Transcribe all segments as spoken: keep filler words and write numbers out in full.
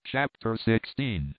Chapter sixteen.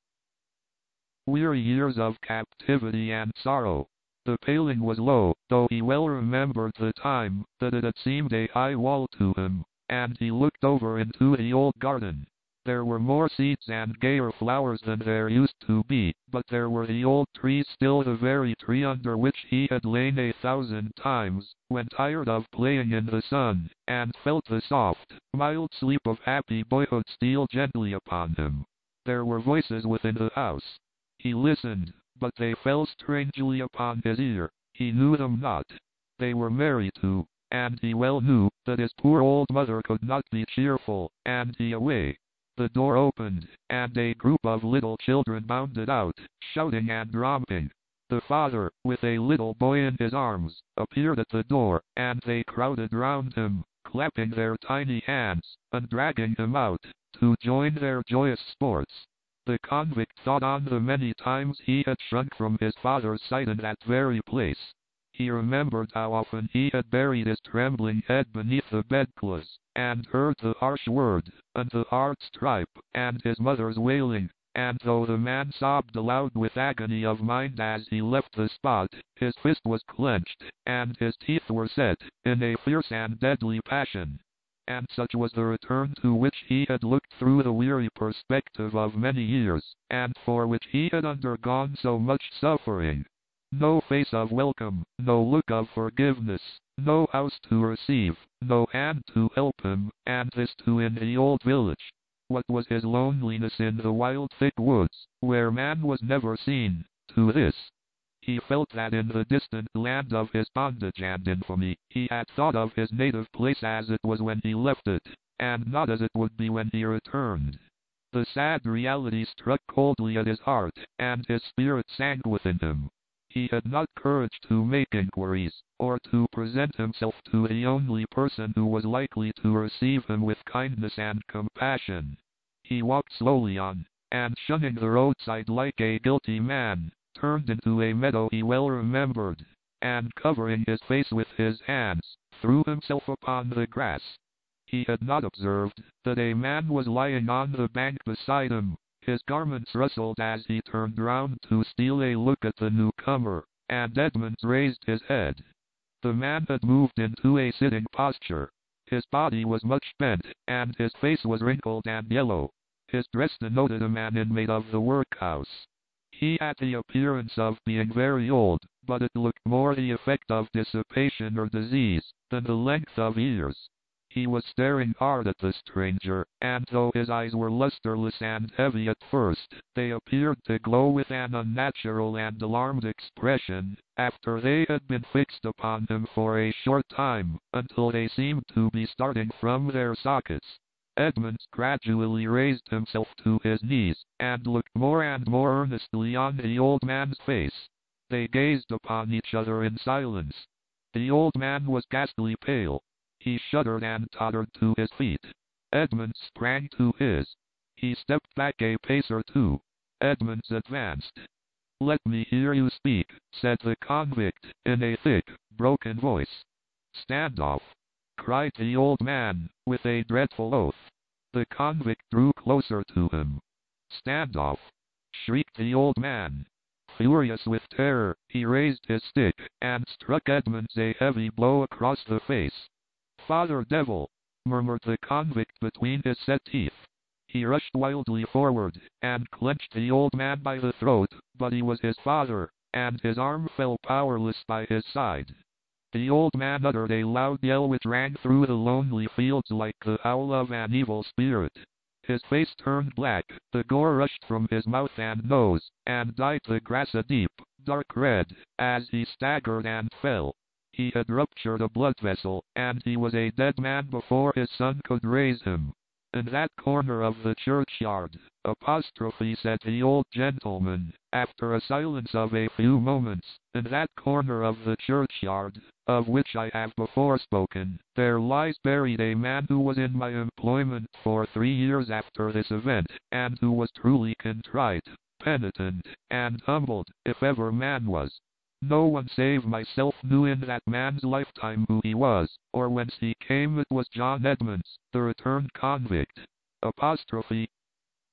Weary years of captivity and sorrow. The paling was low, though he well remembered the time that it had seemed a high wall to him, and he looked over into the old garden. There were more seeds and gayer flowers than there used to be, but there were the old trees still, the very tree under which he had lain a thousand times, when tired of playing in the sun, and felt the soft, mild sleep of happy boyhood steal gently upon him. There were voices within the house. He listened, but they fell strangely upon his ear. He knew them not. They were merry too, and he well knew that his poor old mother could not be cheerful, and he away. The door opened, and a group of little children bounded out, shouting and romping. The father, with a little boy in his arms, appeared at the door, and they crowded round him, clapping their tiny hands, and dragging him out, to join their joyous sports. The convict thought on the many times he had shrunk from his father's sight in that very place. He remembered how often he had buried his trembling head beneath the bedclothes, and heard the harsh word, and the hard stripe, and his mother's wailing, and though the man sobbed aloud with agony of mind as he left the spot, his fist was clenched, and his teeth were set, in a fierce and deadly passion. And such was the return to which he had looked through the weary perspective of many years, and for which he had undergone so much suffering. No face of welcome, no look of forgiveness, no house to receive, no hand to help him, and this too in the old village. What was his loneliness in the wild thick woods, where man was never seen, to this? He felt that in the distant land of his bondage and infamy, he had thought of his native place as it was when he left it, and not as it would be when he returned. The sad reality struck coldly at his heart, and his spirit sank within him. He had not courage to make inquiries, or to present himself to the only person who was likely to receive him with kindness and compassion. He walked slowly on, and shunning the roadside like a guilty man, turned into a meadow he well remembered, and covering his face with his hands, threw himself upon the grass. He had not observed that a man was lying on the bank beside him. His garments rustled as he turned round to steal a look at the newcomer, and Edmunds raised his head. The man had moved into a sitting posture. His body was much bent, and his face was wrinkled and yellow. His dress denoted a man inmate of the workhouse. He had the appearance of being very old, but it looked more the effect of dissipation or disease, than the length of years. He was staring hard at the stranger, and though his eyes were lusterless and heavy at first, they appeared to glow with an unnatural and alarmed expression, after they had been fixed upon him for a short time, until they seemed to be starting from their sockets. Edmunds gradually raised himself to his knees, and looked more and more earnestly on the old man's face. They gazed upon each other in silence. The old man was ghastly pale. He shuddered and tottered to his feet. Edmunds sprang to his. He stepped back a pace or two. Edmunds advanced. "Let me hear you speak," said the convict, in a thick, broken voice. "Stand off!" cried the old man, with a dreadful oath. The convict drew closer to him. "Stand off!" shrieked the old man. Furious with terror, he raised his stick, and struck Edmunds a heavy blow across the face. "Father devil!" murmured the convict between his set teeth. He rushed wildly forward, and clenched the old man by the throat, but he was his father, and his arm fell powerless by his side. The old man uttered a loud yell which rang through the lonely fields like the howl of an evil spirit. His face turned black, the gore rushed from his mouth and nose, and dyed the grass a deep, dark red, as he staggered and fell. He had ruptured a blood vessel, and he was a dead man before his son could raise him. "In that corner of the churchyard," apostrophe said the old gentleman, after a silence of a few moments, "in that corner of the churchyard, of which I have before spoken, there lies buried a man who was in my employment for three years after this event, and who was truly contrite, penitent, and humbled, if ever man was. No one save myself knew in that man's lifetime who he was, or whence he came. It was John Edmunds, the returned convict. Apostrophe.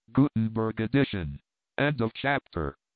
Gutenberg edition. End of chapter.